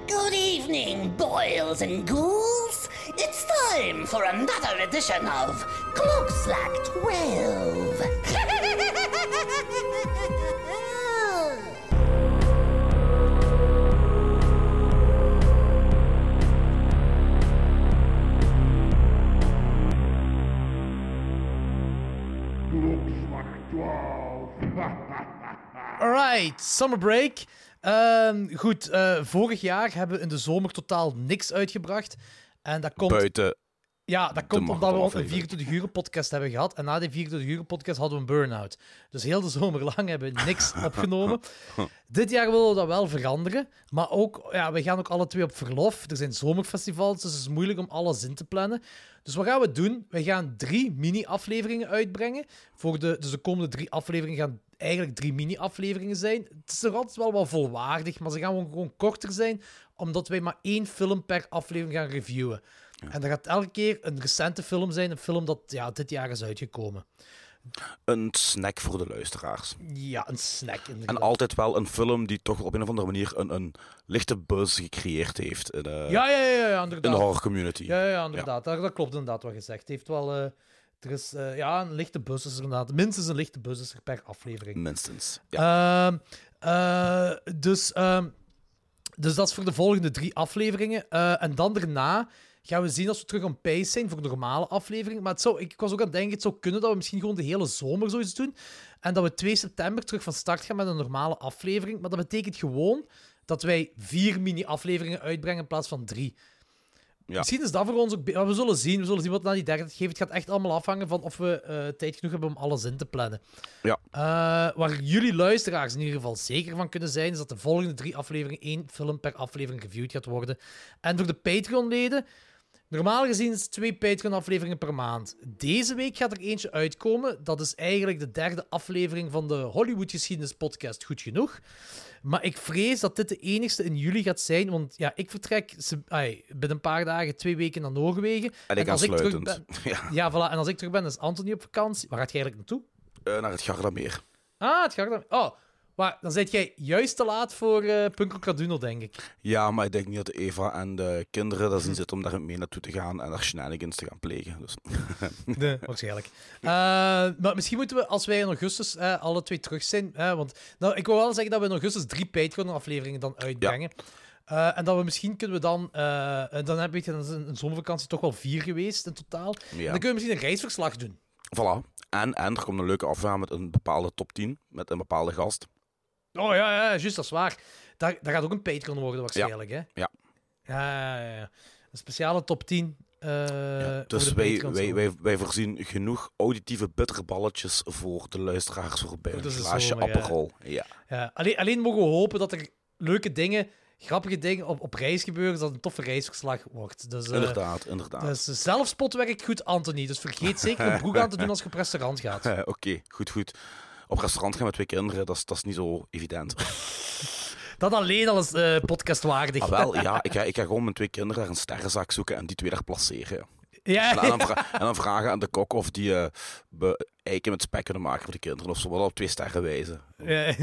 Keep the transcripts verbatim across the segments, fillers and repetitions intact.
Good evening, boils and ghouls. It's time for another edition of Klokslag twaalf. Alright, summer break. Uh, goed, uh, vorig jaar hebben we in de zomer totaal niks uitgebracht. En dat komt... Buiten... Ja, dat komt omdat we een vierentwintig uur podcast hebben gehad. En na die vierentwintig uur podcast hadden we een burn-out. Dus heel de zomer lang hebben we niks opgenomen. Dit jaar willen we dat wel veranderen. Maar ook, ja, we gaan ook alle twee op verlof. Er zijn zomerfestivals, dus het is moeilijk om alles in te plannen. Dus wat gaan we doen? We gaan drie mini-afleveringen uitbrengen. Voor de, dus de komende drie afleveringen gaan eigenlijk drie mini-afleveringen zijn. Het is nog altijd wel wat volwaardig, maar ze gaan gewoon korter zijn, omdat wij maar één film per aflevering gaan reviewen. Ja. En dat gaat elke keer een recente film zijn, een film dat ja, dit jaar is uitgekomen. Een snack voor de luisteraars. Ja, een snack. Inderdaad. En altijd wel een film die toch op een of andere manier een, een lichte buzz gecreëerd heeft in de, ja, ja, ja, ja, inderdaad. in de horror community. Ja, ja, inderdaad. Ja. Dat, dat klopt inderdaad wat gezegd. Het heeft wel... Uh, er is uh, ja, een lichte buzz is er inderdaad. Minstens een lichte buzz is er per aflevering. Minstens, ja. Uh, uh, dus, uh, dus dat is voor de volgende drie afleveringen. Uh, en dan daarna gaan we zien als we terug on pace zijn voor normale afleveringen. Maar het zou, ik was ook aan het denken, het zou kunnen dat we misschien gewoon de hele zomer zoiets doen. En dat we twee september terug van start gaan met een normale aflevering. Maar dat betekent gewoon dat wij vier mini-afleveringen uitbrengen in plaats van drie. Ja. Misschien is dat voor ons ook... We zullen zien. We zullen zien wat na die derde geeft. Het gaat echt allemaal afhangen van of we uh, tijd genoeg hebben om alles in te plannen. Ja. Uh, waar jullie luisteraars in ieder geval zeker van kunnen zijn, is dat de volgende drie afleveringen één film per aflevering reviewed gaat worden. En door de Patreon-leden... Normaal gezien is het twee Patreon-afleveringen per maand. Deze week gaat er eentje uitkomen. Dat is eigenlijk de derde aflevering van de Hollywood-geschiedenis-podcast Goed Genoeg. Maar ik vrees dat dit de enigste in juli gaat zijn, want ja, ik vertrek ay, binnen een paar dagen, twee weken naar Noorwegen. En ik en als ik terug ben, ja. Ja, voilà. En als ik terug ben, is Anthony op vakantie. Waar gaat jij eigenlijk naartoe? Uh, naar het Gardameer. Ah, het Gardameer. Oh, maar dan zit jij juist te laat voor uh, Punko Kraduno, denk ik. Ja, maar ik denk niet dat Eva en de kinderen dat zien zitten om daar mee naartoe te gaan en daar shenanigans te gaan plegen. Dus. Nee, waarschijnlijk. Uh, maar misschien moeten we, als wij in augustus uh, alle twee terug zijn... Uh, want nou, ik wil wel zeggen dat we in augustus drie Patreon-afleveringen dan uitbrengen. Ja. Uh, en dat we misschien kunnen we dan... Uh, dan heb ik een, een zomervakantie toch wel vier geweest in totaal. Ja. En dan kunnen we misschien een reisverslag doen. Voilà. En, en er komt een leuke aflevering met een bepaalde top tien, met een bepaalde gast. Oh ja, ja, juist, dat is waar. Dat, dat gaat ook een Patreon worden waarschijnlijk, ja. hè? Ja. Ja, ja, ja. Een speciale top tien. Uh, ja, dus wij, wij, wij, wij voorzien genoeg auditieve bitterballetjes voor de luisteraars voorbij een glaasje Aperol. Ja. Ja. Ja, alleen, alleen mogen we hopen dat er leuke dingen, grappige dingen op, op reis gebeuren, dat het een toffe reisverslag wordt. Dus, uh, inderdaad, inderdaad. Dus zelfspot werkt goed, Anthony. Dus vergeet zeker een broek aan te doen als je op restaurant gaat. Oké, okay, goed, goed. Op restaurant gaan met twee kinderen, dat is, dat is niet zo evident. Dat alleen al is uh, podcastwaardig. Ah, wel, ja, ik ga, ik ga gewoon met twee kinderen naar een sterrenzak zoeken en die twee daar placeren. Ja, en, en, dan vra- en dan vragen aan de kok of die uh, be- eiken met spek kunnen maken voor de kinderen. Of ze wel op twee sterren wijzen. Ja.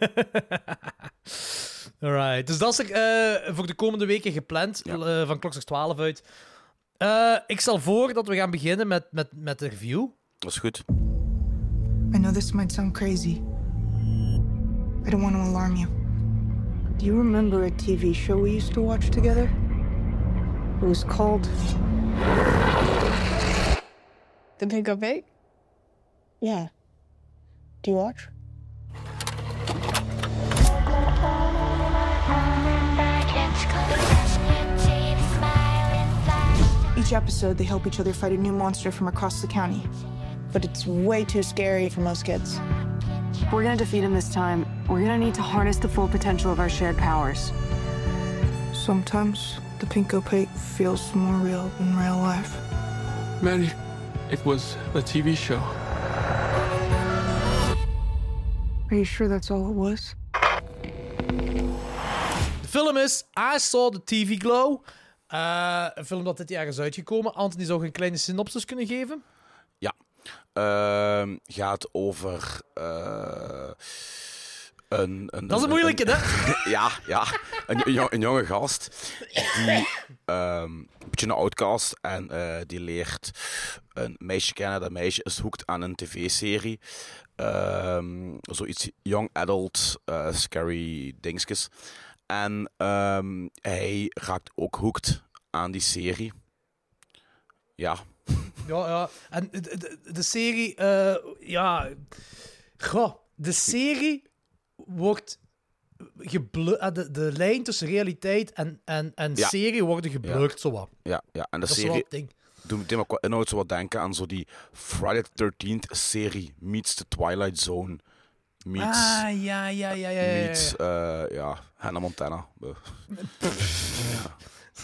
Alright. Dus dat is er uh, voor de komende weken gepland. Ja. Uh, van Klokslag twaalf uit. Uh, ik stel voor dat we gaan beginnen met, met, met de review. Dat is goed. I know this might sound crazy. I don't want to alarm you. Do you remember a T V show we used to watch together? It was called... The Pinko Pig? Yeah. Do you watch? Each episode, they help each other fight a new monster from across the county. But it's way too scary for most kids. If we're gonna defeat him this time, we're gonna need to harness the full potential of our shared powers. Sometimes the Pinko Pig feels more real than real life. Maddie, it was a T V show. Are you sure that's all it was? De film is I Saw the T V Glow. Uh, een film dat dit jaar is uitgekomen. Anthony zou een kleine synopsis kunnen geven? Ja. Uh, gaat over... Uh, Een, een, dat is een moeilijke, een, hè? ja, ja. Een, een, jong, een jonge gast die um, een beetje een outcast en uh, die leert een meisje kennen. Dat meisje is hooked aan een tv-serie. Um, zoiets young adult, uh, scary dingetjes. En um, hij raakt ook hooked aan die serie. Ja. Ja, ja. En de, de, de serie, uh, ja... Goh, de serie wordt... Geblu- uh, de, de lijn tussen realiteit en, en, en ja. serie worden geblurred, ja. zo wat. Ja, ja, en de dat serie... is ding. Doe meteen maar qua inhoud zo wat denken aan zo die Friday the thirteenth serie meets The Twilight Zone. Meets... Ah, ja, ja, ja, ja. ja. Meets, uh, ja, Hannah Montana. ja.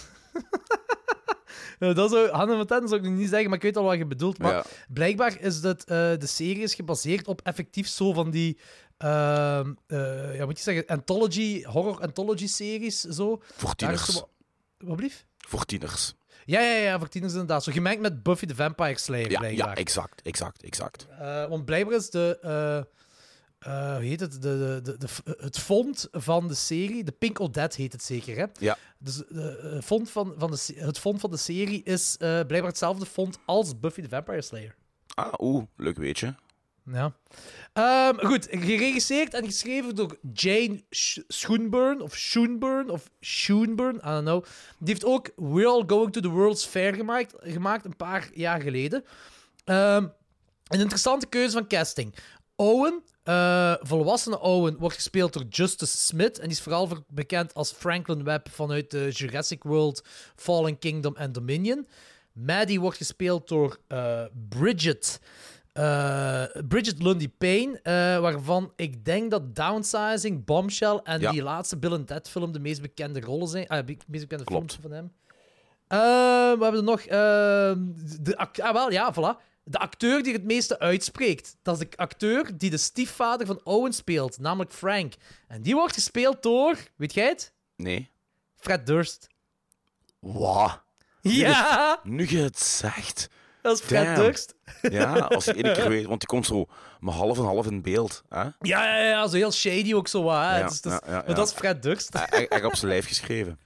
Ja, dat zou, Hannah Montana zou ik nog niet zeggen, maar ik weet al wat je bedoelt. Maar ja. blijkbaar is dat uh, de serie is gebaseerd op effectief zo van die... Uh, uh, ja, moet je zeggen, anthology, horror anthology-series, zo. Voor tieners. Zo... Wat blieft? Voor tieners. Ja, ja, ja, voor tieners inderdaad. Zo gemengd met Buffy the Vampire Slayer, ja, blijkbaar. Ja, exact, exact, exact. Uh, want blijkbaar is de... Uh, uh, hoe heet het? De, de, de, de, het font van de serie... De Pink Odette heet het zeker, hè? Ja. Dus uh, font van, van de, het font van de serie is uh, blijkbaar hetzelfde font als Buffy the Vampire Slayer. Ah, oeh, leuk weetje. Ja. Um, goed, geregisseerd en geschreven door Jane Sh- Schoenburn, of Schoenburn, of Schoenburn, I don't know. Die heeft ook We're All Going to the World's Fair gemaakt, gemaakt een paar jaar geleden. Um, een interessante keuze van casting. Owen, uh, volwassene Owen, wordt gespeeld door Justice Smith. En die is vooral bekend als Franklin Webb vanuit de Jurassic World, Fallen Kingdom en Dominion. Maddie wordt gespeeld door uh, Bridget... Uh, Bridget Lundy Payne, uh, waarvan ik denk dat Downsizing, Bombshell en ja. die laatste Bill and Ted film de meest bekende rollen zijn. Ah, de meest bekende Klopt. films van hem. Uh, we hebben er nog... Uh, de act- ah, wel, ja, voilà. De acteur die het meeste uitspreekt. Dat is de acteur die de stiefvader van Owen speelt, namelijk Frank. En die wordt gespeeld door... Weet jij het? Nee. Fred Durst. Wat? Ja! Nu, nu je het zegt... Dat is Fred Damn. Durst. Ja, als je één keer weet, want die komt zo maar half en half in beeld. Hè? Ja, ja, ja, zo heel shady ook zo. Hè? Ja, dus, dus, ja, ja, ja. Maar dat is Fred Durst. Echt op zijn lijf geschreven.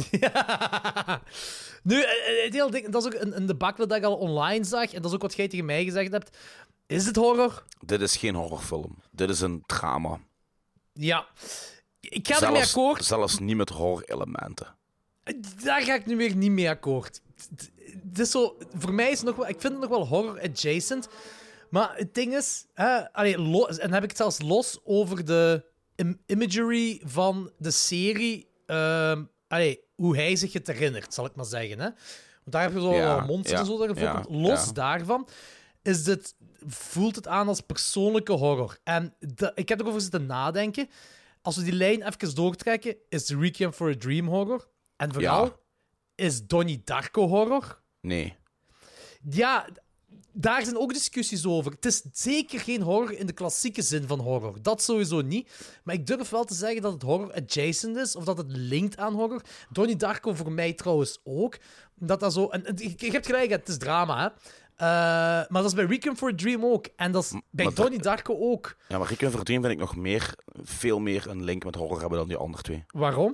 Ja. Nu, het hele ding, dat is ook een, een debacle dat ik al online zag, en dat is ook wat jij tegen mij gezegd hebt. Is het horror? Dit is geen horrorfilm. Dit is een drama. Ja. Ik ga ermee akkoord. Zelfs niet met horror-elementen. Daar ga ik nu weer niet mee akkoord. Het is zo, voor mij is het nog wel... Ik vind het nog wel horror-adjacent. Maar het ding is... Hè, allee, lo, en dan heb ik het zelfs los over de im- imagery van de serie. Uh, allee, hoe hij zich het herinnert, zal ik maar zeggen. Hè? Want daar heb je zo ja, monsters ja, en zo. Ja, los ja. daarvan is dit, voelt het aan als persoonlijke horror. En de, ik heb erover zitten nadenken. Als we die lijn even doortrekken, is The Requiem for a Dream horror. En vooral... Ja. Is Donnie Darko horror? Nee. Ja, daar zijn ook discussies over. Het is zeker geen horror in de klassieke zin van horror. Dat sowieso niet. Maar ik durf wel te zeggen dat het horror adjacent is, of dat het linkt aan horror. Donnie Darko voor mij trouwens ook. Dat dat zo... En, en, je, je hebt gelijk, het is drama, hè. Uh, maar dat is bij Requiem for a Dream ook. En dat is bij maar Donnie Darko ook. Ja, maar Requiem for a Dream vind ik nog meer, veel meer een link met horror hebben dan die andere twee. Waarom?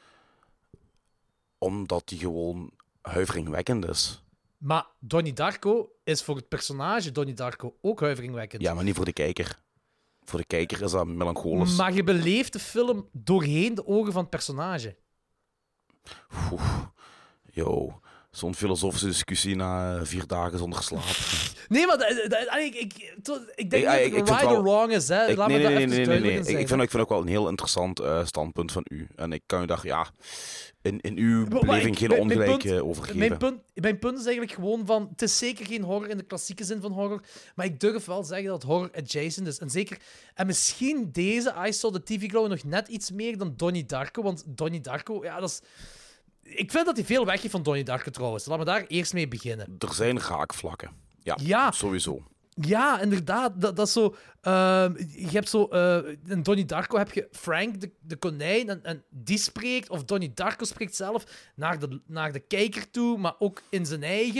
Omdat die gewoon huiveringwekkend is. Maar Donnie Darko is voor het personage Donnie Darko ook huiveringwekkend. Ja, maar niet voor de kijker. Voor de kijker is dat melancholisch. Maar je beleeft de film doorheen de ogen van het personage. Oeh, yo, zo'n filosofische discussie na vier dagen zonder slaap. Nee, maar dat, dat, ik, ik, ik denk Hey, niet ik- dat ik het vind right or wel- wrong is. Hè. Ik, Laat nee, me nee, dat nee, even nee, nee, duidelijk nee. in Ik, zijn. ik, vind, ik vind ook wel een heel interessant uh, standpunt van u. En ik kan u daar, ja, in, in uw Maar- maar beleving ik- geen mijn- ongelijk mijn punt- uh, over geven. Mijn punt, mijn punt is eigenlijk gewoon van... Het is zeker geen horror in de klassieke zin van horror, maar ik durf wel zeggen dat het horror adjacent is. En zeker... En misschien deze, I Saw the T V Glow, nog net iets meer dan Donnie Darko, want Donnie Darko, ja, dat is... Ik vind dat hij veel weggeeft van Donnie Darko, trouwens. Laten we daar eerst mee beginnen. Er zijn raakvlakken. Ja, Ja. sowieso. Ja, inderdaad. Dat, dat is zo... ehm, je hebt zo... eh, in Donnie Darko heb je Frank, de, de konijn, en, en die spreekt, of Donnie Darko spreekt zelf, naar de, naar de kijker toe, maar ook in zijn eigen.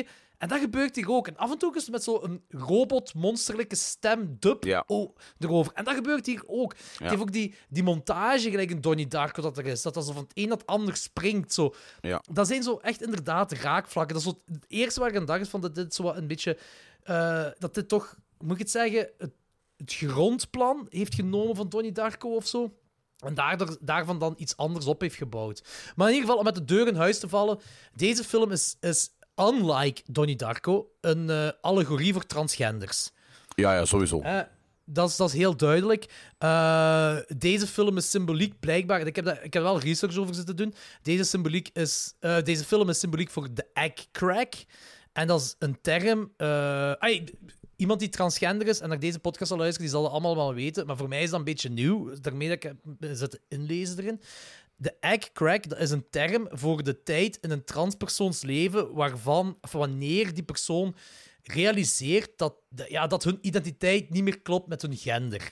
En dat gebeurt hier ook. En af en toe is het met zo'n robot-monsterlijke stem-dub Ja. oh, erover. En dat gebeurt hier ook. Ja. Het heeft ook die, die montage, gelijk in Donnie Darko dat er is. Dat dat zo van het een naar het ander springt. Zo. Ja. Dat zijn zo echt inderdaad raakvlakken. Dat is zo het eerste waar ik aan dacht is van dat dit zo wat een beetje... Uh, dat dit toch, moet ik het zeggen, het, het grondplan heeft genomen van Donnie Darko of zo. En daardoor, daarvan dan iets anders op heeft gebouwd. Maar in ieder geval, om met de deur in huis te vallen, deze film is, is unlike Donnie Darko, een uh, allegorie voor transgenders. Ja, ja, sowieso. Uh, dat, is, dat is heel duidelijk. Uh, deze film is symboliek, blijkbaar. Ik heb, dat, ik heb er wel research over zitten doen. Deze, symboliek is, uh, deze film is symboliek voor de egg crack. En dat is een term... Uh, ay, iemand die transgender is en naar deze podcast zal luisteren, die zal het allemaal wel weten. Maar voor mij is dat een beetje nieuw. Daarmee dat ik zit inlezen erin. De egg crack, dat is een term voor de tijd in een transpersoons leven waarvan, of wanneer die persoon realiseert dat, ja, dat hun identiteit niet meer klopt met hun gender.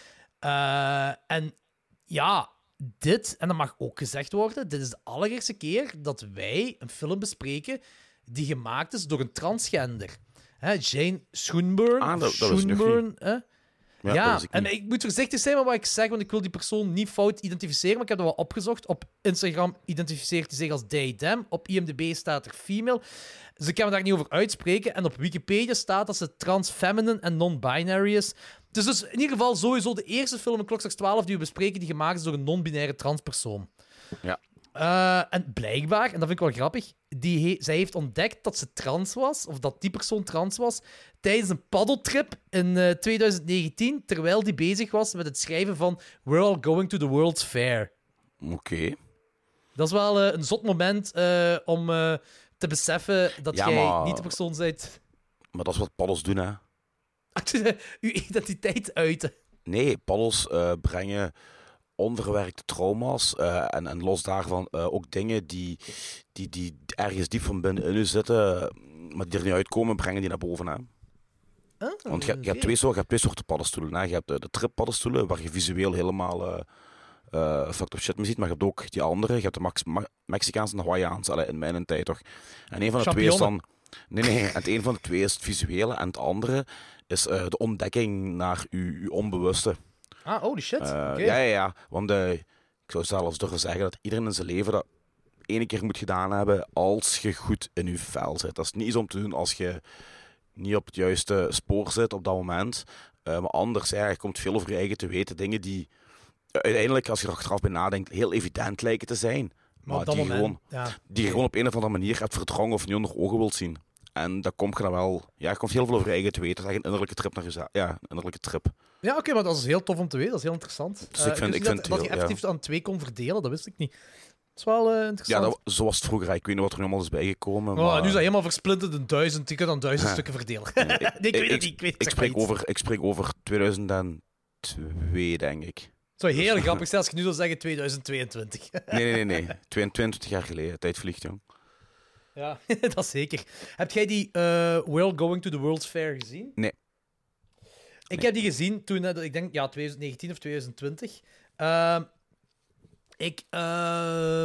Uh, en ja, dit, en dat mag ook gezegd worden, dit is de allereerste keer dat wij een film bespreken die gemaakt is door een transgender. Hè, Jane Schoenburn. Ah, dat, dat Schoenburn, hè? Ja, ja, dat ik en ik moet voorzichtig zijn met wat ik zeg, want ik wil die persoon niet fout identificeren, maar ik heb dat wel opgezocht. Op Instagram identificeert hij zich als they, them. Op I M D B staat er female. Dus ik kan me daar niet over uitspreken. En op Wikipedia staat dat ze trans, feminine en non-binary is. Dus, dus in ieder geval sowieso de eerste film in Klokslag twaalf die we bespreken, die gemaakt is door een non-binaire transpersoon. Ja. Uh, en blijkbaar, en dat vind ik wel grappig, die he- zij heeft ontdekt dat ze trans was, of dat die persoon trans was, tijdens een paddeltrip in uh, twintig negentien, terwijl die bezig was met het schrijven van We're All Going to the World's Fair. Oké. Okay. Dat is wel uh, een zot moment uh, om uh, te beseffen dat ja, jij maar... niet de persoon bent. Maar dat is wat paddels doen, hè? Uw identiteit uiten. Nee, paddels uh, brengen onverwerkte trauma's uh, en, en los daarvan uh, ook dingen die, die, die ergens diep van binnen in u zitten, maar die er niet uitkomen, brengen die naar boven. Hè? Oh, Want je, je, hebt twee soorten, je hebt twee soorten paddenstoelen. Hè? Je hebt de, de trip-paddenstoelen, waar je visueel helemaal uh, uh, fucked up shit mee ziet, maar je hebt ook die andere. Je hebt de Max, Ma- Mexicaanse en de Hawaiiaanse, allee, in mijn tijd toch. En een van de twee is dan... Nee, nee, en het een van de twee is het visuele en het andere is uh, de ontdekking naar je, je onbewuste. Ah, holy shit. Uh, okay. Ja, ja, ja. Want uh, ik zou zelfs durven zeggen dat iedereen in zijn leven dat één keer moet gedaan hebben als je goed in je vel zit. Dat is niet iets om te doen als je niet op het juiste spoor zit op dat moment. Uh, maar anders, ja, je komt veel over je eigen te weten. Dingen die uiteindelijk, als je er achteraf bij nadenkt, heel evident lijken te zijn. Maar, maar die, moment, gewoon, ja. die je gewoon op een of andere manier hebt verdrongen of niet onder ogen wilt zien. En dan kom je dan wel... Ja, je komt heel veel over je eigen te weten. Dat is een innerlijke trip naar jezelf. Ja, een innerlijke trip. Ja, oké, okay, maar dat is heel tof om te weten. Dat is heel interessant. Dus ik vind, uh, ik ik vind dat, dat je effectief ja. aan twee kon verdelen, dat wist ik niet. Dat is wel uh, interessant. Ja, dat, zo was het vroeger. Ik weet niet wat er nu allemaal is bijgekomen. Oh, maar... Nu is dat helemaal versplinterd in duizend. Je kunt dan duizend stukken verdelen. nee, ik, nee, ik weet het niet. Ik, weet, ik, ik, spreek over, ik spreek over tweeduizend twee, denk ik. Het zou heel grappig zijn als je nu zou zeggen tweeduizend tweeëntwintig. nee, nee, nee, nee. tweeëntwintig jaar geleden. Tijd vliegt, jong. Ja, dat zeker. Heb jij die uh, We're Going to the World's Fair gezien? Nee. Ik nee. heb die gezien toen, ik denk, ja, twintig negentien of twintig twintig. Uh, ik, uh,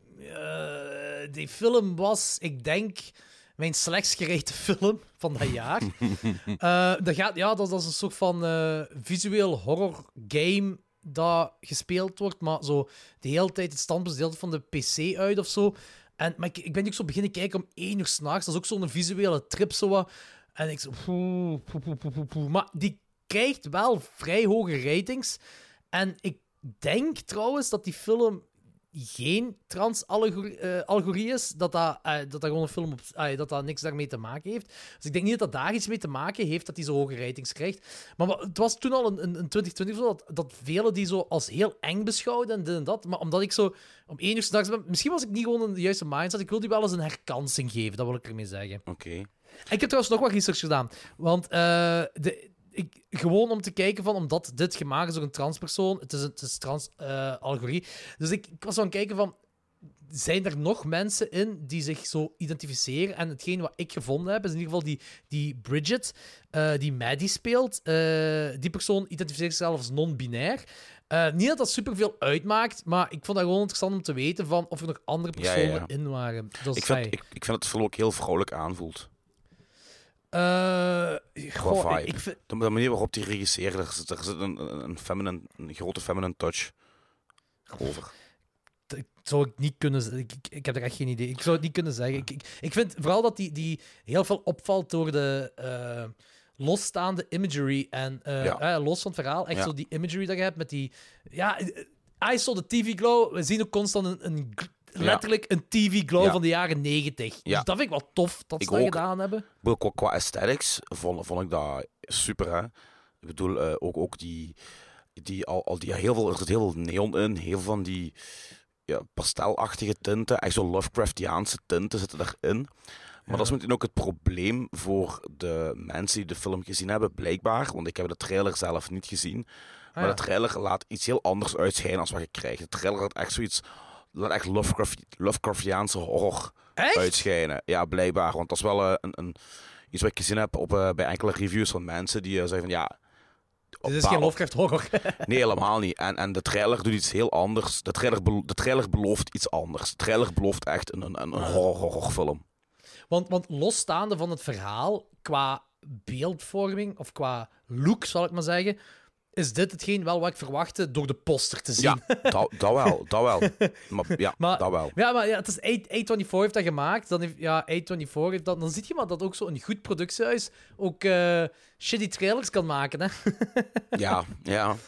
uh, die film was, ik denk, mijn slechtst gereden film van dat jaar. uh, dat, gaat, ja, dat, dat is een soort van uh, visueel horror game dat gespeeld wordt, maar zo de hele tijd het standbeeld van de P C uit of zo. En, maar ik, ik ben ook zo beginnen kijken om één uur 's nachts. Dat is ook zo'n visuele trip. Zo wat. En ik zo... Poe, poe, poe, poe, poe. Maar die krijgt wel vrij hoge ratings. En ik denk trouwens dat die film geen trans-allegorie is. Dat dat, uh, dat dat gewoon een film op, uh, dat dat niks daarmee te maken heeft. Dus ik denk niet dat dat daar iets mee te maken heeft dat die zo hoge ratings krijgt. Maar het was toen al in, in, in twintig twintig zo dat, dat velen die zo als heel eng beschouwden en dit en dat. Maar omdat ik zo om één uur 's nachts ben... Misschien was ik niet gewoon in de juiste mindset. Ik wil die wel eens een herkansing geven. Dat wil ik ermee zeggen. Oké. Okay. Ik heb trouwens nog wat research gedaan. Want uh, de... Ik, gewoon om te kijken van, omdat dit gemaakt is door een transpersoon, het is een, het is trans-allegorie. Uh, dus ik, ik was aan het kijken van, zijn er nog mensen in die zich zo identificeren? En hetgeen wat ik gevonden heb, is in ieder geval die, die Bridget, uh, die Maddie speelt. Uh, die persoon identificeert zichzelf als non-binair. Uh, niet dat dat superveel uitmaakt, maar ik vond dat gewoon interessant om te weten van of er nog andere personen ja, ja, ja. in waren. Dat ik, vind, ik, ik vind dat het vooral ook heel vrouwelijk aanvoelt. Uh, goh, vibe. ik, ik vind... De manier waarop die regisseren, er zit, er zit een, een, feminine, een grote feminine touch over. Dat zou ik niet kunnen ik, ik, ik heb er echt geen idee. Ik zou het niet kunnen zeggen. Ik, ik, ik vind vooral dat die, die heel veel opvalt door de uh, losstaande imagery. En uh, ja. uh, los van het verhaal, echt ja. zo die imagery dat je hebt met die... Ja, I saw the T V glow. We zien ook constant een... een letterlijk ja. een T V glow ja. van de jaren negentig. Ja. Dus dat vind ik wel tof dat ik ze dat ook, gedaan hebben. Qua, qua aesthetics vond, vond ik dat super, hè. Ik bedoel, uh, ook, ook die... die, al, al die ja, heel veel, er zit heel veel neon in, heel veel van die... Ja, pastelachtige tinten, echt zo Lovecraftiaanse tinten zitten daarin. Maar ja. dat is meteen ook het probleem voor de mensen die de film gezien hebben, blijkbaar. Want ik heb de trailer zelf niet gezien. Maar ah, ja. de trailer laat iets heel anders uitschijnen als wat je krijgt. De trailer laat echt zoiets... laat echt Lovecraft, Lovecraftiaanse horror echt? uitschijnen. Ja, blijkbaar. Want dat is wel uh, een, een, iets wat ik gezien heb op, uh, bij enkele reviews van mensen die uh, zeggen van ja... Dit is geen Lovecraft horror. Nee, helemaal niet. En, en de trailer doet iets heel anders. De trailer, be- de trailer belooft iets anders. De trailer belooft echt een, een, een horror, horrorfilm. Want, want losstaande van het verhaal, qua beeldvorming, of qua look, zal ik maar zeggen, is dit hetgeen wel wat ik verwachtte door de poster te zien. Ja, dat, dat wel. Dat wel. Maar, ja, maar, dat wel. Ja, maar ja, het is A twenty-four heeft dat gemaakt. Dan heeft, ja, A twenty-four heeft dat... Dan zie je maar dat ook zo'n goed productiehuis ook uh, shitty trailers kan maken, hè. Ja, ja.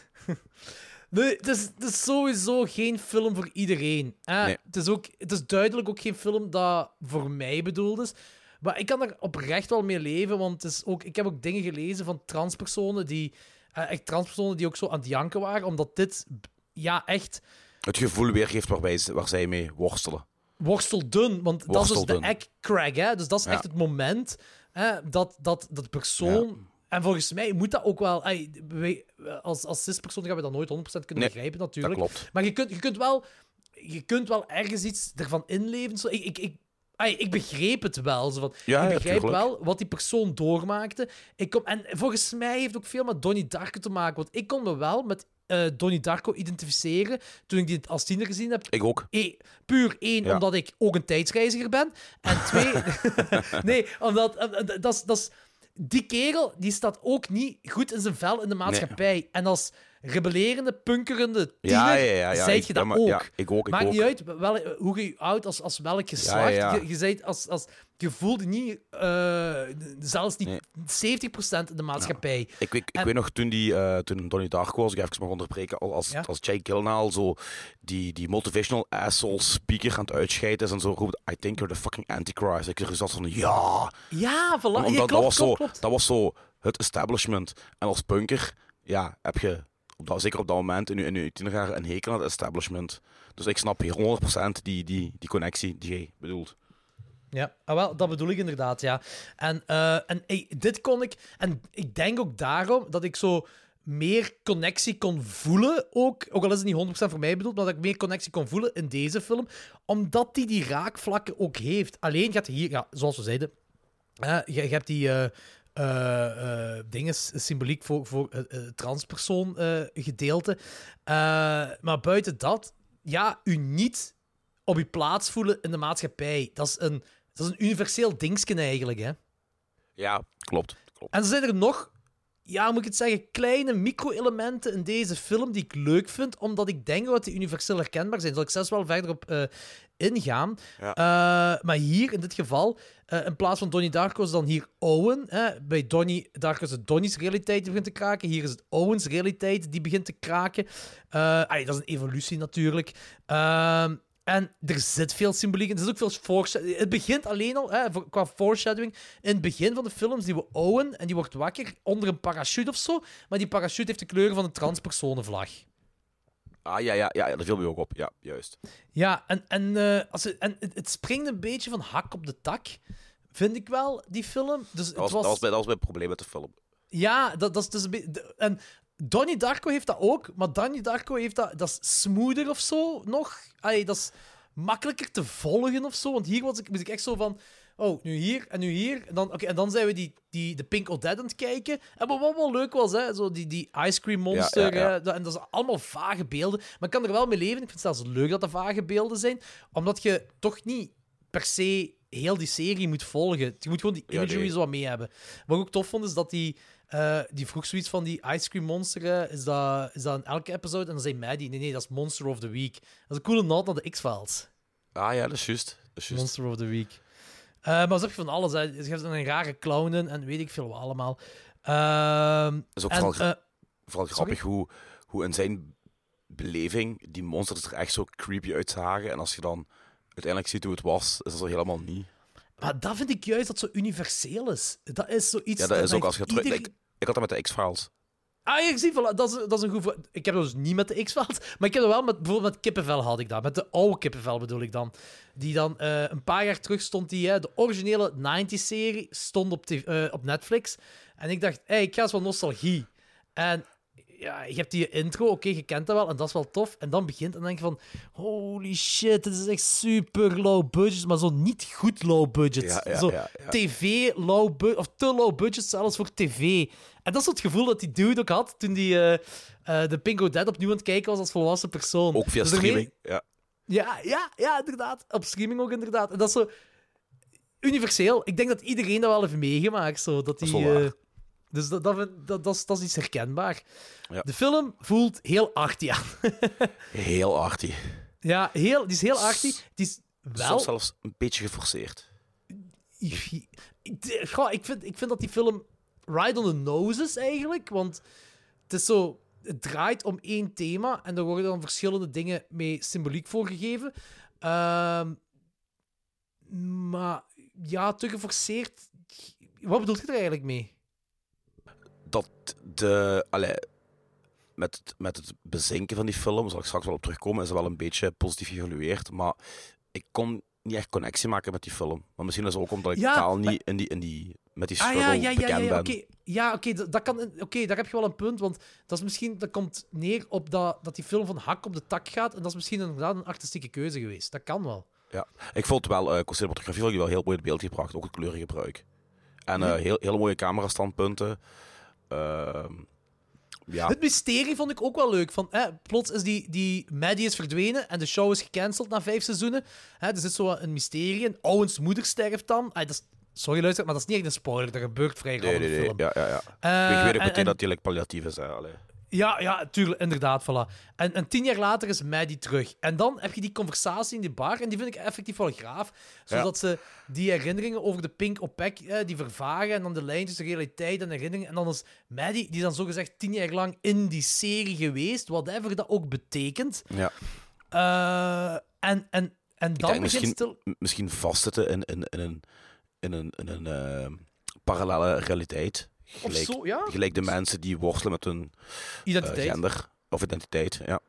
Nee, het is, het is sowieso geen film voor iedereen. Hè? Nee. Het is ook, het is duidelijk ook geen film dat voor mij bedoeld is. Maar ik kan er oprecht wel mee leven, want het is ook, ik heb ook dingen gelezen van transpersonen die... Uh, echt transpersonen die ook zo aan het janken waren, omdat dit, ja, echt... Het gevoel weergeeft waarbij, waar zij mee worstelen. Worstelden, want Worstelden. dat is dus de egg crack, hè. Dus dat is ja. echt het moment hè, dat, dat, dat de persoon... Ja. En volgens mij moet dat ook wel... Ey, wij, als, als cis-persoon gaan we dat nooit honderd procent kunnen nee, begrijpen, natuurlijk. Dat klopt. Maar je kunt, je, kunt wel, je kunt wel ergens iets ervan inleven. Zo, ik, ik, ik, ey, ik begreep het wel. Zo van, ja, ik begrijp ja, wel wat die persoon doormaakte. Ik kom, en volgens mij heeft het ook veel met Donnie Darko te maken. Want ik kon me wel met uh, Donnie Darko identificeren toen ik die als tiener gezien heb. Ik ook. E, puur één, ja. omdat ik ook een tijdsreiziger ben. En twee... nee, omdat... Uh, dat is... Dat is die kerel die staat ook niet goed in zijn vel in de maatschappij. Nee. En als rebellerende, punkerende tiener, ja, ja, ja, ja. zijt je dat ja, ook. Ja, ik ook. Ik Maakt ook. niet uit wel, hoe je je oud als, als welk geslacht. Ja, ja. Je, je, zijt als, als, je voelt niet, uh, zelfs niet nee. zeventig procent in de maatschappij. Ja. Ik, ik, ik en, weet nog, toen, die, uh, toen Donnie Darko was, ik even mag onderbreken, als, ja? als Jake Gyllenhaal zo die, die motivational asshole speaker aan het uitscheiden is en zo roept, I think you're the fucking Antichrist. Ik zeg van, ja. Ja, voilà. Omdat, ja, klopt, dat, was klopt, zo, klopt. dat was zo het establishment. En als punker, ja, heb je, op dat, zeker op dat moment in je, in je tienerjaren, een hekel aan het establishment. Dus ik snap hier honderd procent die, die, die connectie die jij bedoelt. Ja, ah, wel, dat bedoel ik inderdaad, ja. En, uh, en hey, dit kon ik... En ik denk ook daarom dat ik zo meer connectie kon voelen ook. Ook al is het niet honderd procent voor mij bedoeld, maar dat ik meer connectie kon voelen in deze film. Omdat die die raakvlakken ook heeft. Alleen gaat hier, ja, zoals we zeiden... Uh, je, je hebt die... Uh, Uh, uh, dingen, symboliek voor, voor uh, uh, transpersoon uh, gedeelte. Uh, maar buiten dat, ja, u niet op uw plaats voelen in de maatschappij. Dat is een, dat is een universeel dingetje eigenlijk, hè? Ja, klopt, klopt. En er zijn er nog, ja, moet ik het zeggen, kleine micro-elementen in deze film die ik leuk vind, omdat ik denk dat die universeel herkenbaar zijn. Daar zal ik zelfs wel verder op uh, ingaan. Ja. Uh, maar hier, in dit geval, uh, in plaats van Donnie Darko is dan hier Owen. Hè? Bij Donnie Darko is het Donnie's realiteit die begint te kraken. Hier is het Owen's realiteit die begint te kraken. Uh, ay, dat is een evolutie natuurlijk. Uh, En er zit veel symboliek in. Er is ook veel foreshadowing. Het begint alleen al, hè, qua foreshadowing, in het begin van de film zien we Owen en die wordt wakker onder een parachute of zo. Maar die parachute heeft de kleuren van een transpersonenvlag. Ah, ja, ja, ja, dat viel me ook op. Ja, juist. Ja, en, en, uh, als het, en het, het springt een beetje van hak op de tak, vind ik wel, die film. Dus dat, was, het was... dat, was bij, dat was mijn probleem met de film. Ja, dat, dat is dus een beetje... En Donnie Darko heeft dat ook, maar Donnie Darko heeft dat... Dat is smoother of zo, nog. Allee, dat is makkelijker te volgen of zo. Want hier was ik, was ik echt zo van... Oh, nu hier en nu hier. En dan, okay, en dan zijn we die, die, de Pink Odette aan het kijken. En wat wel leuk was, hè, zo die, die Ice Cream Monster. Ja, ja, ja. Hè, en dat zijn allemaal vage beelden. Maar ik kan er wel mee leven. Ik vind het zelfs leuk dat er vage beelden zijn. Omdat je toch niet per se heel die serie moet volgen. Je moet gewoon die imagery Ja, nee. zo wat mee hebben. Wat ik ook tof vond, is dat die... Uh, die vroeg zoiets van die Ice Cream Monster, uh, is, dat, is dat in elke episode? En dan zei Maddie, nee, nee, dat is Monster of the Week. Dat is een coole nod naar de X-Files. Ah ja, dat is juist. Dat is juist. Monster of the Week. Uh, maar zo heb je van alles. Hè. Je hebt een rare clown in en weet ik veel wat allemaal. Uh, dat is ook en, vooral, uh, vooral grappig hoe, hoe in zijn beleving die monsters er echt zo creepy uitzagen. En als je dan uiteindelijk ziet hoe het was, is dat zo helemaal niet. Maar dat vind ik juist dat zo universeel is. Dat is zoiets... Ja, dat is ook als je terug... ieder... Ik, ik had dat met de X-Files. Ah, je ziet, voilà, dat, is, dat is een goed... Vo- ik heb dat dus niet met de X-Files, maar ik heb dat wel met... Bijvoorbeeld met kippenvel had ik dat. Met de oude kippenvel bedoel ik dan. Die dan... Uh, een paar jaar terug stond die... Uh, de originele negentig-serie stond op, tv, uh, op Netflix. En ik dacht, hey, ik ga eens van nostalgie. En... Ja, je hebt die intro, oké, okay, je kent dat wel, en dat is wel tof. En dan begint en dan denk je van, holy shit, dit is echt super low budget, maar zo niet goed low budget. Ja, ja, zo ja, ja. tv low budget, of te low budget zelfs voor tv. En dat is het gevoel dat die dude ook had toen die uh, uh, de Pingo Dead opnieuw aan het kijken was als volwassen persoon. Ook via dus streaming, daarmee... ja. Ja, ja, ja, inderdaad. Op streaming ook inderdaad. En dat is zo universeel. Ik denk dat iedereen dat wel heeft meegemaakt. Zo, dat die, dat is wel waar. uh, dus dat, dat, dat, dat, is, dat is iets herkenbaar. Ja. De film voelt heel arty aan. Heel arty. Ja, heel, die is heel arty. Die is wel... Soms zelfs een beetje geforceerd. Ik, goh, ik, vind, ik vind dat die film right on the nose is, eigenlijk. Want het is zo... Het draait om één thema en er worden dan verschillende dingen mee symboliek voorgegeven. Uh, maar ja, te geforceerd... Wat bedoelt je er eigenlijk mee? Dat de... Allee, met, het, met het bezinken van die film, zal ik straks wel op terugkomen, is het wel een beetje positief geëvalueerd. Maar ik kon niet echt connectie maken met die film. Maar misschien is het ook omdat ik Ja, totaal niet maar... in die, in die, met die Ah, struggle ja, ja, ja, bekend ja, ben. Oké, ja, okay, dat, dat kan... Oké, daar heb je wel een punt, want dat is misschien... Dat komt neer op dat, dat die film van hak op de tak gaat en dat is misschien inderdaad een artistieke keuze geweest. Dat kan wel. Ja, ik vond wel, uh, cinematografie vond ik wel heel mooi het beeld gebracht, ook het kleurengebruik. En uh, heel, hele mooie camerastandpunten. Uh, ja. Het mysterie vond ik ook wel leuk. Van, hè, plots is die, die Maddie is verdwenen en de show is gecanceld na vijf seizoenen. Hè, er zit zo een mysterie in. Owens moeder sterft dan. Ah, dat is, sorry luister, maar dat is niet echt een spoiler. Dat gebeurt vrij rap Nee, in de nee, nee. film. Ja, ja, ja. Uh, ik weet ook en, meteen en, dat die like, palliatief is. Hè. Allee. Ja, ja, tuurlijk, inderdaad, voilà. En, en tien jaar later is Maddie terug. En dan heb je die conversatie in die bar, en die vind ik effectief wel graaf. Zodat ja. ze die herinneringen over de Pink Opek, eh, die vervagen, en dan de lijn tussen realiteit en herinneringen. En dan is Maddie, die is dan zogezegd tien jaar lang in die serie geweest, whatever dat ook betekent. Ja. Uh, en, en, en dan begint misschien, stil... misschien vastzitten in, in, in een, in een, in een uh, parallele realiteit. Gelijk, zo, ja. gelijk de mensen die worstelen met hun identiteit. Uh, gender of identiteit, ja.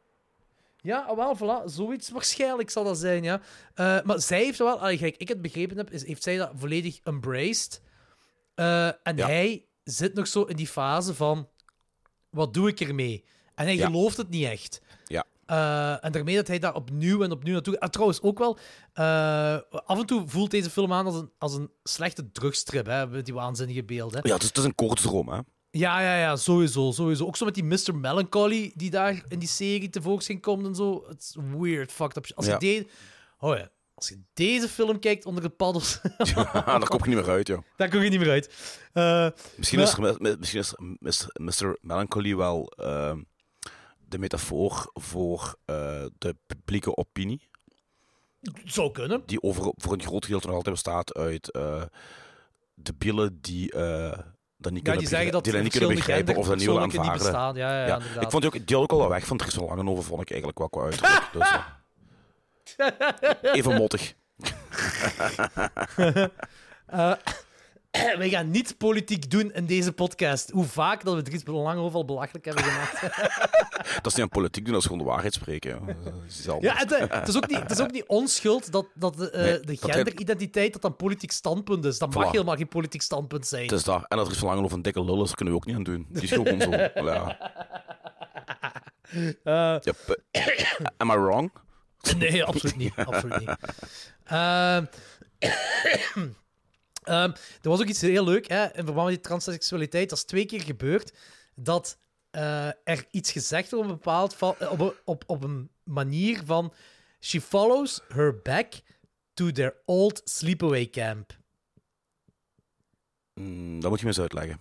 Ja, wel, voilà. Zoiets waarschijnlijk zal dat zijn, ja. Uh, maar zij heeft wel, allee, gelijk ik het begrepen heb, is, heeft zij dat volledig embraced. Uh, en ja. hij zit nog zo in die fase van, wat doe ik ermee? En hij ja. gelooft het niet echt. Ja. Uh, en daarmee dat hij daar opnieuw en opnieuw naartoe... En trouwens ook wel... Uh, af en toe voelt deze film aan als een, als een slechte drugstrip, hè, met die waanzinnige beelden. Ja, het is, het is een koortsdroom, hè. Ja, ja, ja, sowieso, sowieso. Ook zo met die mister Melancholy die daar in die serie tevoorschijn komt en zo. Het is weird, fucked up. Als, ja. je de... oh, ja. Als je deze film kijkt onder de paddels... ja, daar kom je niet meer uit, joh. Daar kom je niet meer uit. Uh, misschien, maar... is er, misschien is mister Melancholy wel... Uh... de metafoor voor uh, de publieke opinie. Zou kunnen. Die over, voor een groot gedeelte nog altijd bestaat uit uh, de bielen die uh, dat niet ja, kunnen, die begrijpen, dat die dat niet kunnen begrijpen of dat niet willen aanvaarden. Ja, ja, ja, ik vond die ook, die ook al wel weg van Dries van Langenhoven, vond ik eigenlijk wel qua uiterlijk. Dus, uh, even mottig. uh, wij gaan niet politiek doen in deze podcast. Hoe vaak dat we Dries van Langenhoven al belachelijk hebben gemaakt. Dat is niet aan politiek doen, dat is gewoon de waarheid spreken. Ja, het, het, is ook niet, het is ook niet onschuld dat, dat de, uh, nee, de genderidentiteit dat een politiek standpunt is. Dat mag voilà. helemaal geen politiek standpunt zijn. Het is dat. En dat Dries van Langenhoven een dikke lul is, dat kunnen we ook niet aan doen. Die is gewoon zo. Ja. Uh, yep. Am I wrong? Nee, absoluut niet. Absoluut niet. Uh, Um, er was ook iets heel leuk, hè, in verband met die transseksualiteit. Dat is twee keer gebeurd dat uh, er iets gezegd wordt op een bepaald... Op, op, op een manier van... She follows her back to to their old sleepaway camp. Mm, dat moet je me eens uitleggen.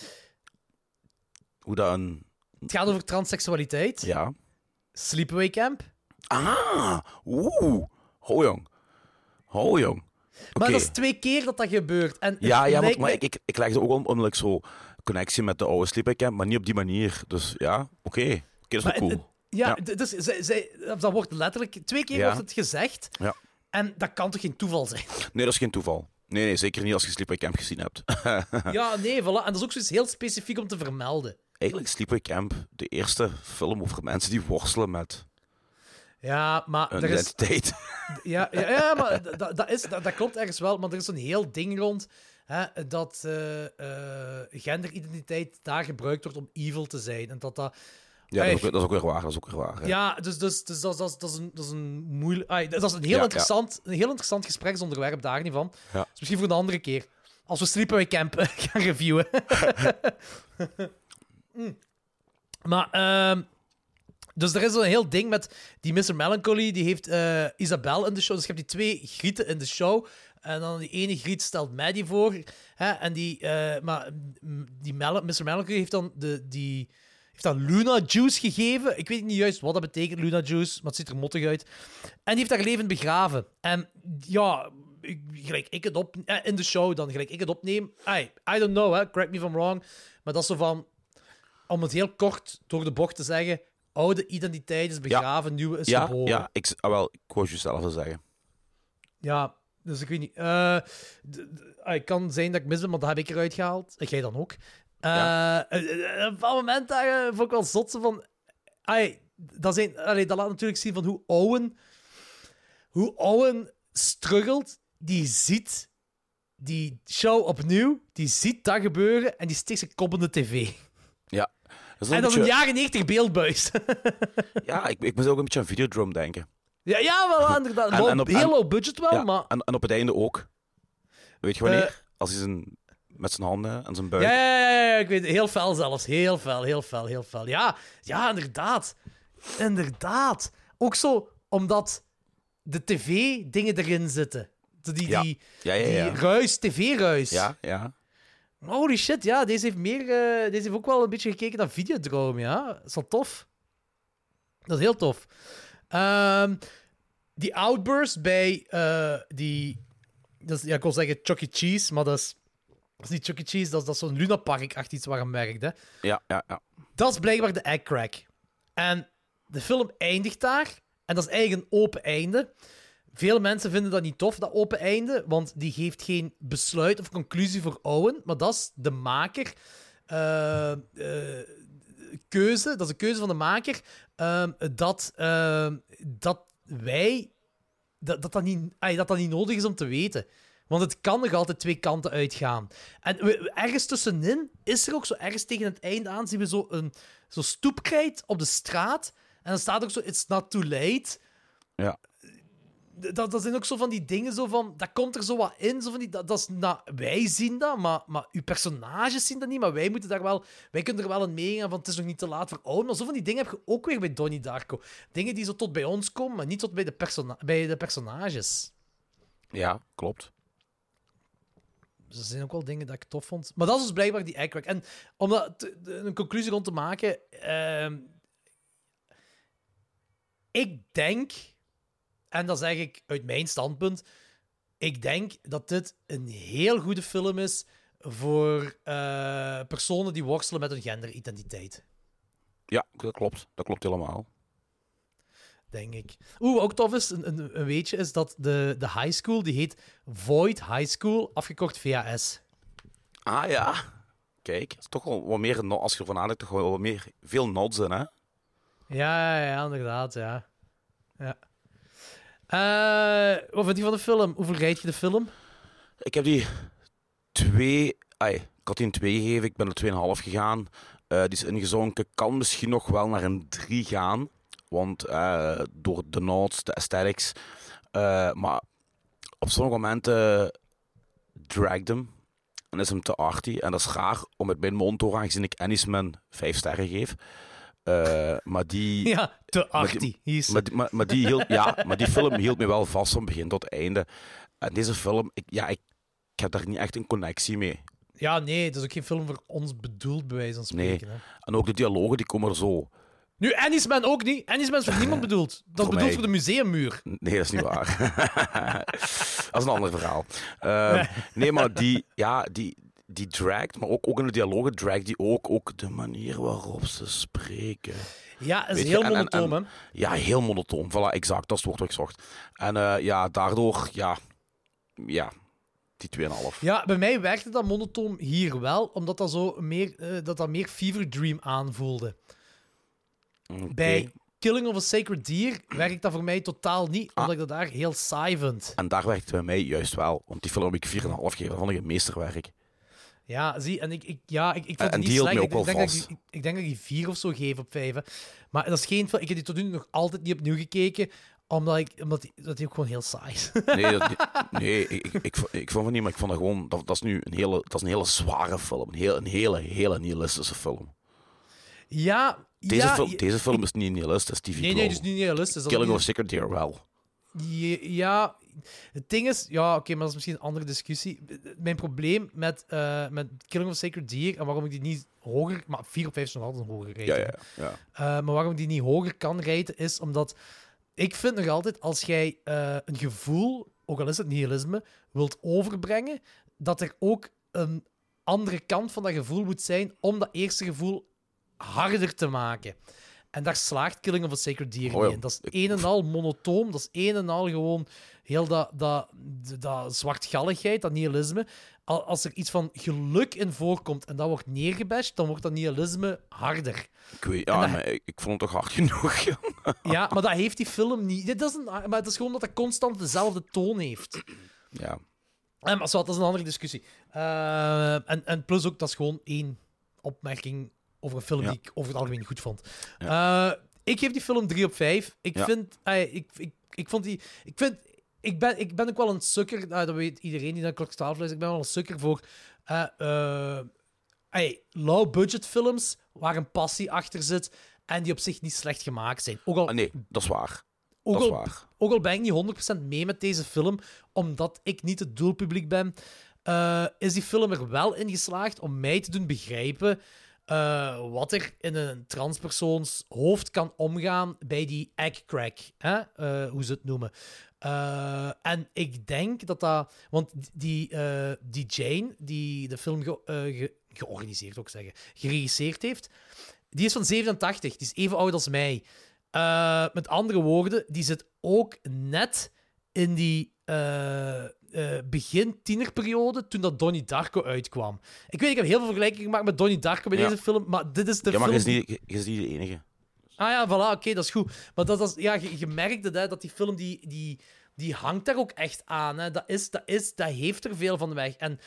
Hoe dat een... Het gaat over transseksualiteit. Ja. Sleepaway camp. Ah, oeh. Ho, jong. Ho, jong. Maar okay. dat is twee keer dat dat gebeurt. En ja, ja, maar, lijkt maar me... ik, ik, ik legde ook onmiddellijk zo connectie met de oude sleepaway camp, maar niet op die manier. Dus ja, oké. Okay. Oké, okay, dat is wel cool. Het, ja, ja. dus zij, zij, dat wordt letterlijk... Twee keer ja. wordt het gezegd. Ja. En dat kan toch geen toeval zijn? Nee, dat is geen toeval. Nee, nee, zeker niet als je Sleepaway Camp gezien hebt. Ja, nee, voilà. En dat is ook zoiets heel specifiek om te vermelden. Eigenlijk Sleepaway Camp, de eerste film over mensen die worstelen met ja, maar hun er identiteit. Is, ja, ja, ja, maar dat, dat, is, dat, dat klopt ergens wel, maar er is zo'n heel ding rond hè, dat uh, uh, genderidentiteit daar gebruikt wordt om evil te zijn. En dat dat... Ja, dat is, ook, dat is ook weer waar. Dat is ook weer waar. Ja, ja dus, dus, dus dat, dat, dat, is een, dat is een moeilijk... Ah, dat is een heel, ja, interessant, ja. een heel interessant gespreksonderwerp, daar niet van. Ja. Dus misschien voor een andere keer. Als we Sleepaway Camp gaan reviewen. mm. Maar... Uh, Dus er is zo'n heel ding met die mister Melancholy, die heeft uh, Isabel in de show. Dus je hebt die twee grieten in de show. En dan die ene griet stelt Maddie voor. Hè? En die, uh, maar die Mel- mister Melancholy heeft dan, de, die, heeft dan Luna Juice gegeven. Ik weet niet juist wat dat betekent, Luna Juice, maar het ziet er mottig uit. En die heeft haar levend begraven. En ja, gelijk ik het op... Eh, in de show dan, gelijk ik het opneem. I, I don't know, hè? Correct me if I'm wrong. Maar dat is zo van... Om het heel kort door de bocht te zeggen... Oude identiteit is begraven, ja. Nieuwe is ja, geboren. Ja, ik, ah, wel, ik wou je zelf wel zeggen. Ja, dus ik weet niet. Uh, het kan zijn dat ik mis ben, maar dat heb ik eruit gehaald. En jij dan ook. Uh, ja. Op een bepaald moment uh, vond ik wel zot van... Ay, dat, zijn, allee, dat laat natuurlijk zien van hoe Owen... Hoe Owen struggelt. Die ziet die show opnieuw. Die ziet dat gebeuren. En die steekt zijn kop in de tv. Ja. Dat en dat beetje... is een jaren negentig beeldbuis. Ja, ik, ik moest ook een beetje aan Videodrome denken. Ja, ja wel, inderdaad. En, en op, heel en, low budget wel, ja, maar... En, en op het einde ook. Weet je wanneer? Uh, Als hij zijn, met zijn handen en zijn buik... Ja, ja, ja, ja, ik weet heel fel zelfs. Heel fel, heel fel, heel fel. Ja, ja, inderdaad. Inderdaad. Ook zo, omdat de tv-dingen erin zitten. Die, ja. die, ja, ja, ja. die ruis, tv-ruis. Ja, ja. Holy shit, ja, deze heeft, meer, uh, deze heeft ook wel een beetje gekeken naar Videodrome, ja. Dat is wel tof. Dat is heel tof. Um, die outburst bij uh, die... Dat is, ja, ik wil zeggen Chuck E. Cheese, maar dat is, dat is niet Chuck E. Cheese, dat is, dat is zo'n lunapark-achtig iets waar hem werkt, hè. Ja, ja, ja. Dat is blijkbaar de egg crack. En de film eindigt daar, en dat is eigenlijk een open einde. Veel mensen vinden dat niet tof, dat open einde, want die geeft geen besluit of conclusie voor Owen, maar dat is de maker uh, uh, keuze, dat is de keuze van de maker, uh, dat, uh, dat wij dat dat, dat, niet, ay, dat dat niet nodig is om te weten. Want het kan nog altijd twee kanten uitgaan. En we, ergens tussenin is er ook zo ergens tegen het einde aan, zien we zo een zo stoepkrijt op de straat, en dan staat ook zo, it's not too late. Ja. Dat, dat zijn ook zo van die dingen, zo van, dat komt er zo wat in. Zo van die, dat, dat is, nou, wij zien dat, maar, maar uw personages zien dat niet. Maar wij, moeten daar wel, wij kunnen er wel in meegaan van het is nog niet te laat voor Owen. Maar zo van die dingen heb je ook weer bij Donnie Darko. Dingen die zo tot bij ons komen, maar niet tot bij de, persona- bij de personages. Ja, klopt. Dus er zijn ook wel dingen dat ik tof vond. Maar dat is dus blijkbaar die egg crack. En om dat te, de, een conclusie rond te maken... Uh, ik denk... En dat zeg ik uit mijn standpunt. Ik denk dat dit een heel goede film is voor uh, personen die worstelen met hun genderidentiteit. Ja, dat klopt. Dat klopt helemaal. Denk ik. Oeh, ook tof is, een, een, een weetje, is dat de, de high school, die heet Void High School, afgekort V H S. Ah ja. Kijk, het is toch wel wat meer, als je ervan nadenkt, toch wel wat meer, veel nods in, hè? Ja, ja, inderdaad, ja. Ja. Uh, wat vind je van de film? Hoeveel rijd je de film? Ik heb die twee... Ay, ik had die een twee gegeven, ik ben er twee komma vijf gegaan. Uh, die is ingezonken, kan misschien nog wel naar een drie gaan. Want uh, door de notes, de aesthetics. Uh, maar op sommige momenten dragt hem. En is hem te arty. En dat is raar om met mijn mond te horen, aangezien ik Anisman vijf sterren geef. Uh, maar die... Ja, te arty. Maar, maar, maar, maar, die hield, ja, maar die film hield me wel vast van begin tot einde. En deze film, ik, ja, ik, ik heb daar niet echt een connectie mee. Ja, nee, het is ook geen film voor ons bedoeld, bij wijze van spreken. Nee. Hè. En ook de dialogen, die komen er zo... Nu, Annisman ook niet. Annisman is voor niemand bedoeld. Dat is voor bedoeld mij... voor de museummuur. Nee, dat is niet waar. Dat is een ander verhaal. Uh, nee, maar die, ja, die, die dragt, maar ook, ook in de dialogen dragt die ook, ook de manier waarop ze spreken. Ja, het is Weet heel je, en, monotoon, en, hè? Ja, heel monotoon. Voilà, exact. Dat is het woord wat ik zocht. En uh, ja, daardoor, ja... Ja... Die twee komma vijf. Ja, bij mij werkte dat monotoon hier wel, omdat dat zo meer, uh, dat, dat meer Fever Dream aanvoelde. Okay. Bij Killing of a Sacred Deer werkt dat voor mij totaal niet, omdat ah. ik dat daar heel saai vind. En daar werkt het bij mij juist wel, want die film heb ik vier komma vijf gegeven. Dat vond ik een meesterwerk. Ja, zie, en ik, ik, ja, ik, ik vond en het die niet slecht. hield me ook ik, wel denk vast. Dat ik, ik denk dat ik die vier of zo geef op vijf. Hè. Maar dat is geen film. Ik heb die tot nu nog altijd niet opnieuw gekeken, omdat, ik, omdat die, dat die ook gewoon heel saai is. Nee, dat, nee ik, ik, ik, ik vond van niet, maar ik vond dat gewoon... Dat, dat, is nu een hele, dat is een hele zware film. Een, heel, een hele, hele nihilistische film. Ja... Deze, ja, film, deze film is niet nihilistisch, T V Nee, nee, dus niet nihilistisch. Killing of a Sacred Deer wel. Ja, het ding is... Ja, oké, okay, maar dat is misschien een andere discussie. Mijn probleem met, uh, met Killing of a Sacred Deer, en waarom ik die niet hoger... Maar vier op vijf is nog altijd een hoger rating. Ja, ja, ja. Uh, maar waarom ik die niet hoger kan raten, is omdat... Ik vind nog altijd, als jij uh, een gevoel, ook al is het nihilisme, wilt overbrengen, dat er ook een andere kant van dat gevoel moet zijn om dat eerste gevoel harder te maken. En daar slaagt Killing of a Sacred Deer oh, ja. in. Dat is een en al monotoon, dat is een en al gewoon heel dat, dat, dat zwartgalligheid, dat nihilisme. Als er iets van geluk in voorkomt en dat wordt neergebashed, dan wordt dat nihilisme harder. Ik weet, ja, dat... maar ik, ik vond het toch hard genoeg. Ja, maar dat heeft die film niet. Dit is een, maar het is gewoon dat het constant dezelfde toon heeft. Ja. En, maar zo, dat is een andere discussie. Uh, en, en plus ook, dat is gewoon één opmerking over een film ja. die ik over het algemeen goed vond. Ja. Uh, ik geef die film drie op vijf. Ik ja. vind... Uh, ik, ik, ik vond die... Ik vind... Ik ben, ik ben ook wel een sukker, uh, dat weet iedereen die naar Klok twaalf luistert, ik ben wel een sukker voor uh, uh, hey, low-budget films waar een passie achter zit en die op zich niet slecht gemaakt zijn. Ook al, ah, nee, dat is waar. Ook, dat is al, waar. ook al ben ik niet honderd procent mee met deze film, omdat ik niet het doelpubliek ben, uh, is die film er wel in geslaagd om mij te doen begrijpen uh, wat er in een transpersoons hoofd kan omgaan bij die egg crack, hè? Uh, hoe ze het noemen. Uh, en ik denk dat dat... Want die, uh, die Jane, die de film ge, uh, ge, georganiseerd, ook zeggen, geregisseerd heeft, die is van zevenentachtig. Die is even oud als mij. Uh, met andere woorden, die zit ook net in die uh, uh, begin tienerperiode toen dat Donnie Darko uitkwam. Ik weet, ik heb heel veel vergelijkingen gemaakt met Donnie Darko bij ja. deze film, maar dit is de ja, maar film... je is niet, je is niet de enige. Ah ja, voilà, oké, okay, dat is goed. Maar dat, dat, ja, je, je merkte hè, dat die film, die, die, die hangt daar ook echt aan. Hè. Dat, is, dat, is, dat heeft er veel van weg. En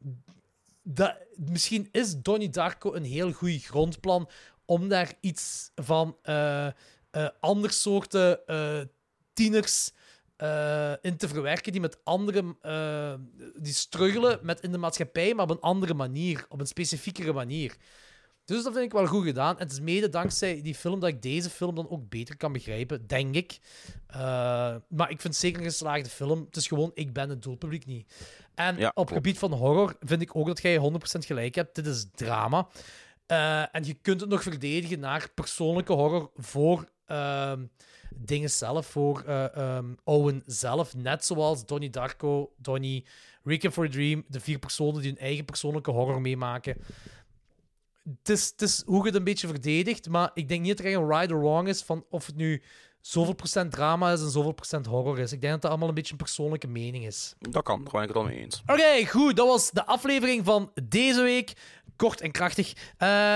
dat, misschien is Donnie Darko een heel goed grondplan om daar iets van uh, uh, ander soorten uh, tieners uh, in te verwerken, die met andere... Uh, die struggelen met in de maatschappij, maar op een andere manier. Op een specifiekere manier. Dus dat vind ik wel goed gedaan. En het is mede dankzij die film dat ik deze film dan ook beter kan begrijpen, denk ik. Uh, maar ik vind het zeker een geslaagde film. Het is gewoon, ik ben het doelpubliek niet. En ja, op het gebied van horror vind ik ook dat jij honderd procent gelijk hebt. Dit is drama. Uh, en je kunt het nog verdedigen naar persoonlijke horror voor uh, dingen zelf, voor uh, um, Owen zelf. Net zoals Donnie Darko, Donnie, Requiem for a Dream, de vier personen die hun eigen persoonlijke horror meemaken. Het is, het is hoe je het een beetje verdedigt, maar ik denk niet dat er een right or wrong is van of het nu zoveel procent drama is en zoveel procent horror is. Ik denk dat dat allemaal een beetje een persoonlijke mening is. Dat kan, daar ben ik het al mee eens. Oké, okay, goed. Dat was de aflevering van deze week. Kort en krachtig. Uh,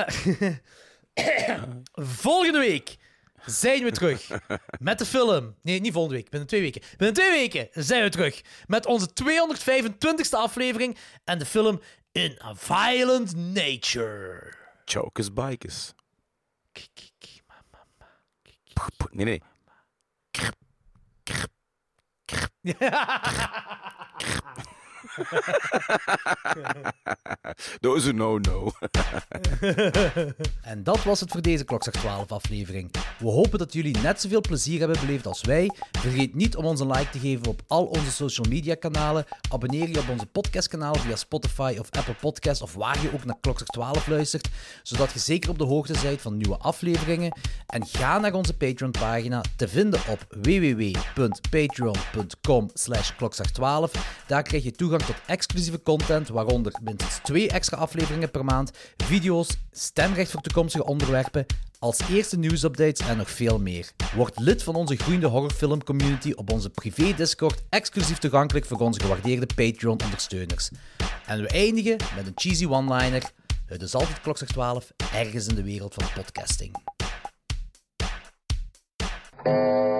volgende week zijn we terug met de film. Nee, niet volgende week. Binnen twee weken. Binnen twee weken zijn we terug met onze tweehonderdvijfentwintigste aflevering en de film In a Violent Nature. Chokers Bikers. Nee, nee. Dat is een no-no. En dat was het voor deze Klokslag twaalf aflevering. We hopen dat jullie net zoveel plezier hebben beleefd als wij. Vergeet niet om ons een like te geven op al onze social media kanalen. Abonneer je op onze podcastkanaal via Spotify of Apple Podcasts of waar je ook naar Klokslag twaalf luistert, zodat je zeker op de hoogte bent van nieuwe afleveringen. En ga naar onze Patreon-pagina te vinden op w w w punt patreon punt com slash klokslag twaalf. Daar krijg je toegang tot exclusieve content, waaronder minstens twee extra afleveringen per maand, video's, stemrecht voor toekomstige onderwerpen, als eerste nieuwsupdates en nog veel meer. Word lid van onze groeiende horrorfilm-community op onze privé-discord, exclusief toegankelijk voor onze gewaardeerde Patreon-ondersteuners. En we eindigen met een cheesy one-liner. Het is altijd Klokslag twaalf, ergens in de wereld van podcasting.